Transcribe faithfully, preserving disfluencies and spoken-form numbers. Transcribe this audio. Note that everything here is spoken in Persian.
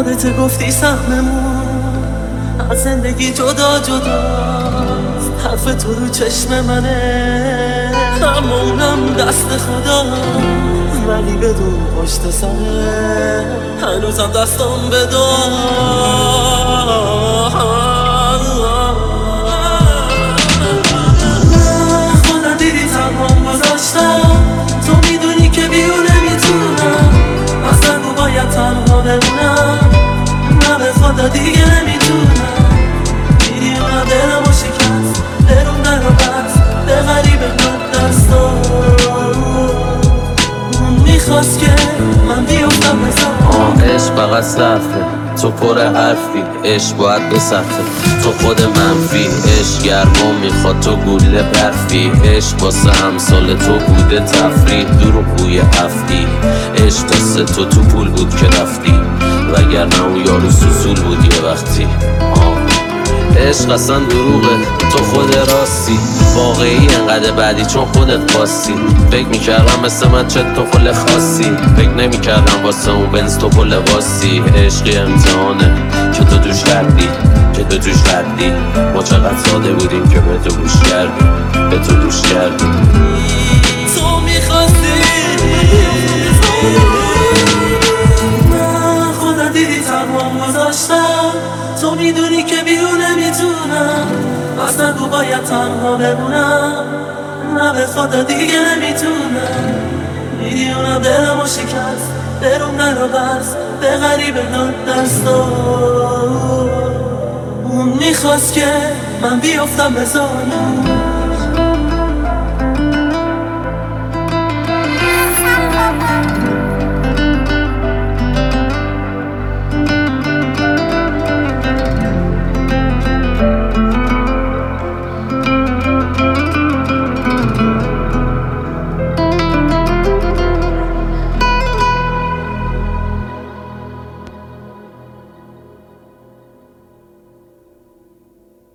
یادت گفتی سهممون از زندگی جدا جداست، حرف تو رو چشم منه اما اونم دست خدا، ولی بدون پشت سره هنوزم دستم بدار. خودم دیدی تنهام گذاشتم، تو میدونی که بیو نمیتونم، اصلا رو باید تنها بمونم، نه به خدا دیگه نمیتونم. دیدی اونم دلم و شکست، دلم در رو بست به غریبه داد دستم، اون میخواست که من بیفتم بزن. آه عشق فقط صرفه، تو پر حرفی، عشق باید به سطح تو خود منفی، عشق گرما میخواد تو گوله برفی، عشق واسه امثال تو بوده تفریح، دروغ بوی افتی، عشق دست تو تو پول بود که رفتی، وگرنه اون یارو سوسول بود یه وقتی. آه عشق اصلا دروغه، تو خود راستی، واقعی انقدر بعدی چون خودت خواستی. فکر میکردم مثل من چه تو خل خاصی، فکر نمیکردم واسه اون بنز تو پل واسی. عشقی امتحانه که تو دوش ردی، که تو دوش ردی، ما چقدر ساده بودیم که به تو گوش کردیم، به تو گوش کردیم. تو میخواستی من خودم دیدی تنهام گذاشتم، تو میدونی که بیرون نمیتونم، اصلا رو باید تنها بمونم، نه به خدا دیگه نمیتونم. میدونم دلم و شکست، دلم نرو بست به غریبه داد دستم، اون میخواست که من بیفتم به زانو.